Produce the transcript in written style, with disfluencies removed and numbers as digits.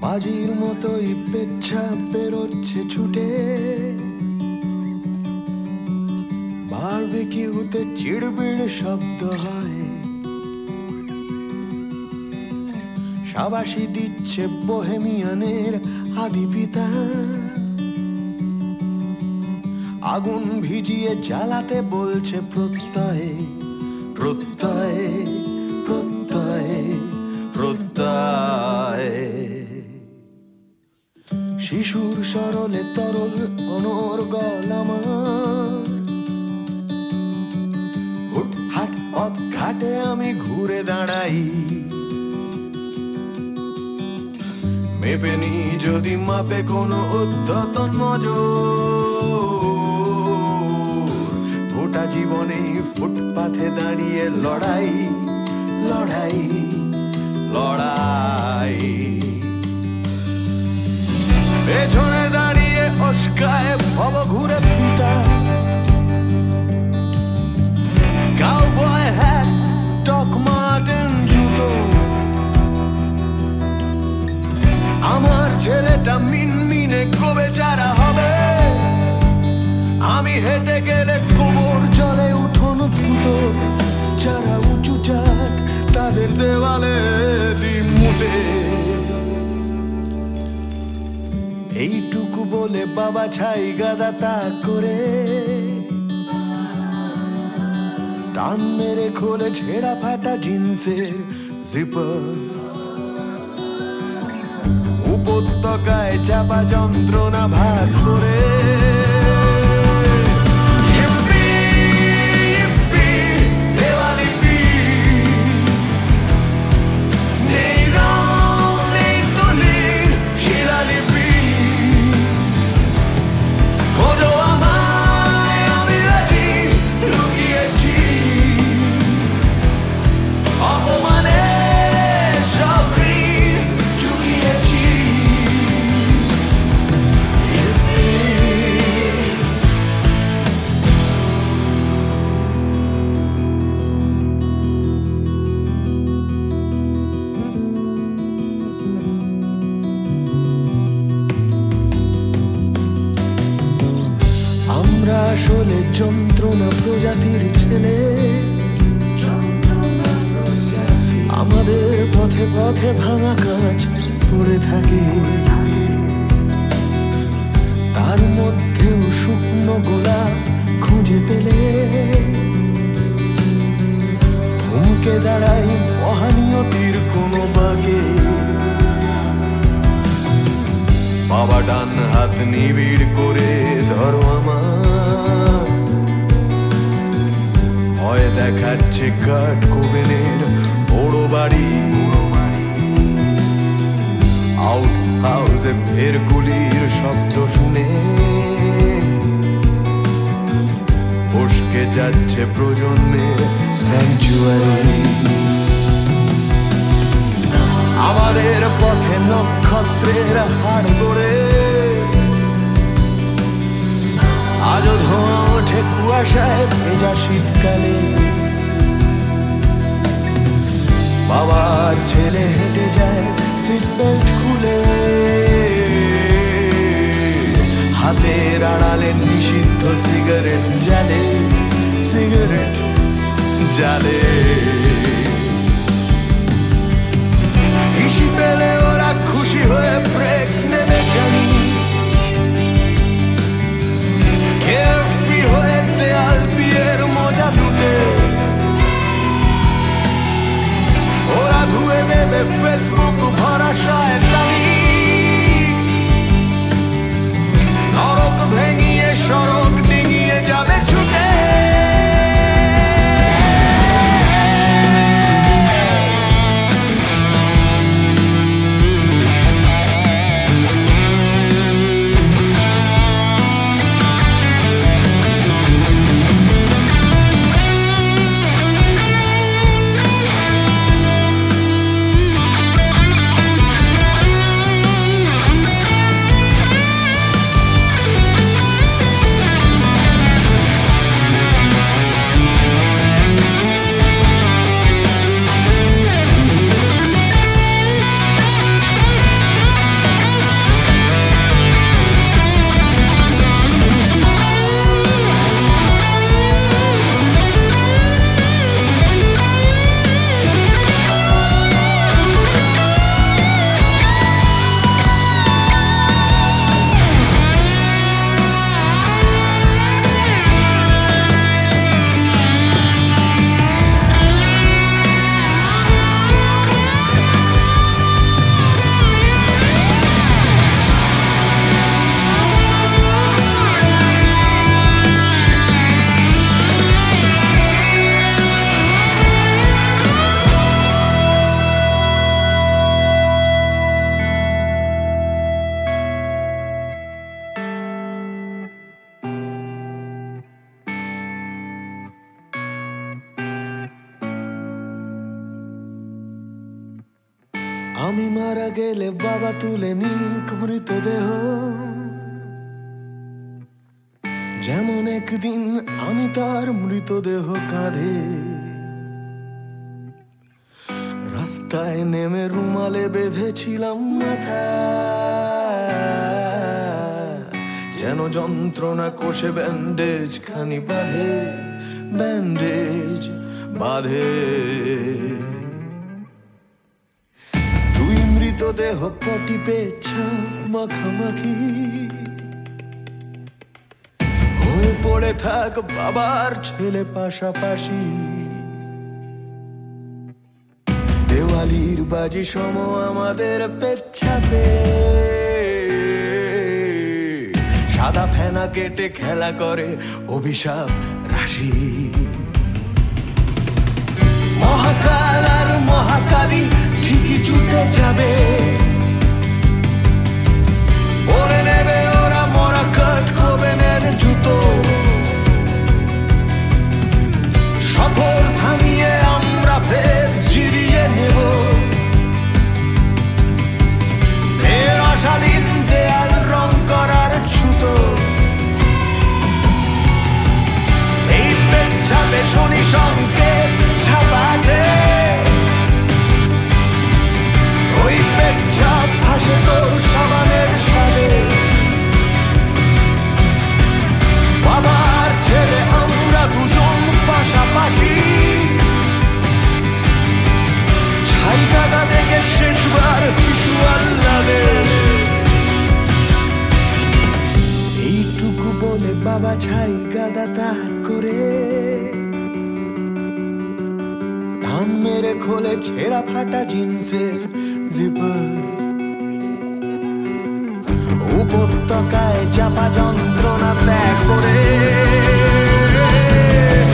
বাজির মতোই পেচ্ছাপ বেরোচ্ছে ছুটে, বারবিকিউতে চিড়বিড় শব্দ হয়, শাবাশি দিচ্ছে বোহেমিয়ানের আদি পিতা, আগুন ভিজিয়ে জ্বালাতে বলছে প্রত্যয়ে প্রত্যয়ে প্রত্যয়ে প্রত্যয়ে। শিশুর সরলে তরল অনর্গল আমার, হুটহাট পথ ঘাটে আমি ঘুরে দাঁড়াই, মেপে নি যদি মাপে কোনো উদ্ধত নজর, গোটা জীবনেই ফুটপাথে দাঁড়িয়ে লড়াই লড়াই লড়াই। পেছনে দাঁড়িয়ে উস্কায় ভব ঘুরে পিতা, কাউবয় হ্যাট টক মার্টেন জুতো, আমার ছেলেটা মিনমিনে কবে চারা হবে, আমি হেঁটে গেলে কোমর জলে উঠোন ধুত, যারা উঁচু যাক তাদের দেওয়ালে দিন মুতে। এইটুকু বলে বাবা ছাই গাদা তা করে টান মেরে খোলে ছেঁড়া ফাটা জিন্সের জিপার, উপত্যকায় চাপা যন্ত্রণা ভাগ করে আসলে যন্ত্রণা প্রজাতির ছেলে, আমাদের পথে পথে ভাঙা কাঁচ পড়ে থাকে, তার মধ্যেও শুকনো গোলাপ খুঁজে পেলে থমকে দাঁড়াই মহানিয়তির কোনো বাগে। বাবা ডান হাত নিবিড় করে ধরো আমার, ভয় দেখাচ্ছে কাঠ কোবেনের বড় বাড়ি, আউট হাউসে ফের গুলির শব্দ শুনে ফসকে যাচ্ছে প্রজন্মের স্যাংচুয়ারি। আমাদের পথে নক্ষত্রের হাড় গড়ে আজও ধোঁয়া ওঠে কুয়াশায় ভেজা শীতকালে, বাবার ছেলে হেঁটে যায় সিট বেল্ট খুলে, হাতের আড়ালে নিষিদ্ধ সিগারেট জ্বালে সিগারেট জ্বালে। খুশি পেলে ওরা খুশি হয়ে ব্রেক নেবে জানি, কেয়ারফ্রি হয়ে দেয়াল বিয়ের মজা লুটে ওরা ধুয়ে দেবে ফেসবুক ভরা শয়তানি, নরক ভেঙিয়ে সড়ক ডিঙিয়ে যাবে ছুটে। আমি মারা গেলে বাবা তুলে নিক মৃতদেহ, যেমন একদিন আমি তার মৃতদেহ কাঁধে রাস্তায় নেমে রুমালে বেঁধেছিলাম মাথা, যেন যন্ত্রণা কোষে ব্যান্ডেজ খানি বাঁধে, ব্যান্ডেজ বাঁধে। তুই মৃতদেহ পটি পেছাপ মাখামাখি হয়ে পড়ে থাক বাবার ছেলে পাশাপাশি, দেওয়ালির বাজি সম আমাদের পেচ্ছাপে সাদা ফেনা কেটে খেলা করে অভিশাপ রাশি। মহাকাল আর মহাকালী ঠিকই জুতে যাবে, পরে নেবে ওরা মরা কাট কোবেনের জুতো, সফর থামিয়ে আমরা ফের জিরিয়ে নেব, ফের অশালীন দেয়াল রং করার ছুতো। এই পেচ্ছাপে শনি সংকেত ছাপা আছে, ওই পেচ্ছাপ ভাসে তোর সাবানের সাথে। বাবার ছেলে আমরা দুজন পাশাপাশি, ছাই গাদা দেখে শেষবার শিশু আল্লাদের। এইটুকু বলে বাবা ছাই গাদা তাক করে টান মেরে খোলে ছেঁড়া ফাটা জিন্সের জিপার, উপত্যকায় চাপা যন্ত্রণা ত্যাগ করে